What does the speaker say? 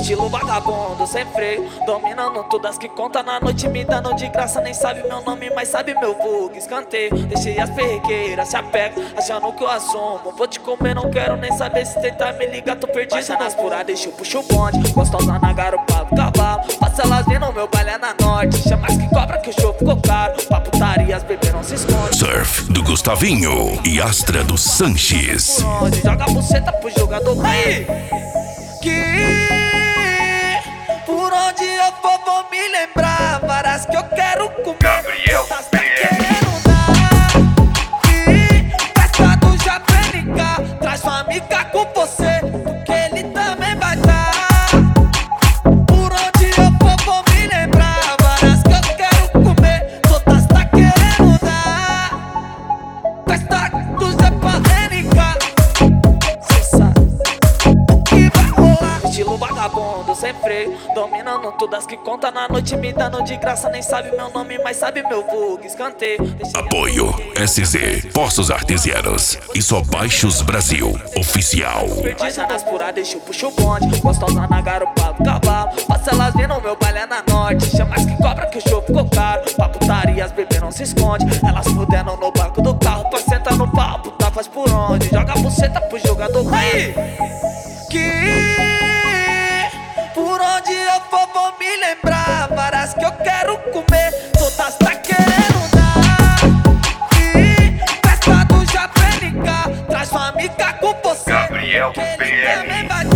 estilo vagabundo, sem freio, dominando todas que conta na noite, me dando de graça. Nem sabe meu nome, mas sabe meu vulgo. Escanteio, deixei as perrequeiras, se apega, achando que eu assumo. Vou te comer, não quero nem saber, se tentar me ligar, tô perdido. Baixa nas pura, deixa eu puxo o bonde, gostosa na garupa do cavalo. Passa elas vindo, meu baile é na norte, chama as que cobra que o show ficou caro. Pra putaria, as bebês não se esconde. Surf do Gustavinho e Astra do Sanches. Joga a buceta pro jogador aí. Que por onde eu for vou me lembrar várias que eu quero comer. Gabriel tá querendo dar. Que festa do Japénica, traz sua amiga com você, porque ele também vai dar. Por onde eu for vou me lembrar várias que eu quero comer, todas tá querendo dar. Festa do Japénica, estilo vagabundo, sem freio, dominando todas que conta na noite, me dando de graça. Nem sabe meu nome, mas sabe meu vulgo. Escanteio. Apoio SZ Poços Artesianos e Só Baixos Brasil Oficial. Baixa nas pura, deixa eu puxo o bonde, gostosa na garupa do cavalo. Passa elas vindo, meu baile é na norte, chama as que cobra que o show ficou caro. Pra putaria, as bebês não se esconde, elas fudendo no banco do carro. Pra sentar no pau, puta faz por onde, joga a buceta pro jogador aí. Que por onde eu for vou me lembrar várias que eu quero comer, todas tá querendo dar. E festa do Japénica, traz sua amiga com você, Gabriel que ele também vai